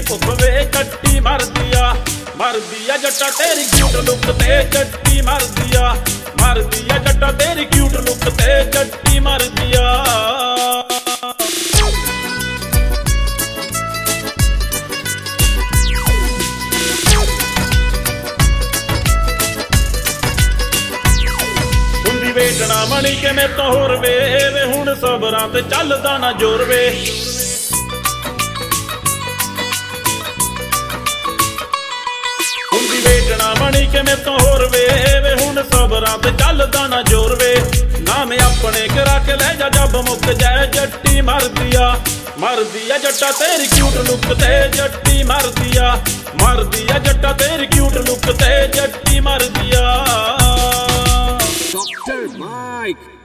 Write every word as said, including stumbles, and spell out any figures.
ਵੇ ਜੱਟੀ ਮਰਦੀ ਆ ਮਰਦੀ ਆ ਜੱਟਾ ਤੇਰੀ ਕਿਊਟ ਲੁੱਕ ਤੇ ਜੱਟੀ ਮਰਦੀ ਆ ਮਰਦੀ ਆ ਜੱਟਾ ਤੇਰੀ ਕਿਊਟ ਲੁੱਕ ਤੇ ਜੱਟੀ ਮਰਦੀ ਆ ਵੇਚਣਾ ਮਣੀ ਕਿਵੇਂ ਤੋਰ ਵੇ ਵੇ ਹੁਣ ਸਬਰਾਂ ਤੇ ਚੱਲਦਾ ਨਾ ਜ਼ੋਰ ਵੇ ਹੁੰਦੀ ਵੇਚਣਾ ਮਣੀ ਕਿਵੇਂ ਤੋਰ ਵੇ ਵੇ ਹੁਣ ਸਬਰਾਂ ਤੇ ਚੱਲਦਾ ਨਾ ਜ਼ੋਰ ਵੇ ਨਾਮ ਆਪਣੇ ਕਰਾ ਕੇ ਲੈ ਜਾ ਜੱਬ ਮੁੱਕ ਜਾਏ ਜੱਟੀ ਮਰਦੀ ਆ ਮਰਦੀ ਆ ਜੱਟਾ ਤੇਰੀ ਕਿਊਟ ਲੁੱਕ ਤੇ ਜੱਟੀ ਮਰਦੀ ਆ ਮਰਦੀ ਆ ਜੱਟਾ ਤੇਰੀ ਕਿਊਟ ਲੁੱਕ ਤੇ ਜੱਟੀ ਮਰਦੀ ਆ Doctor Mike.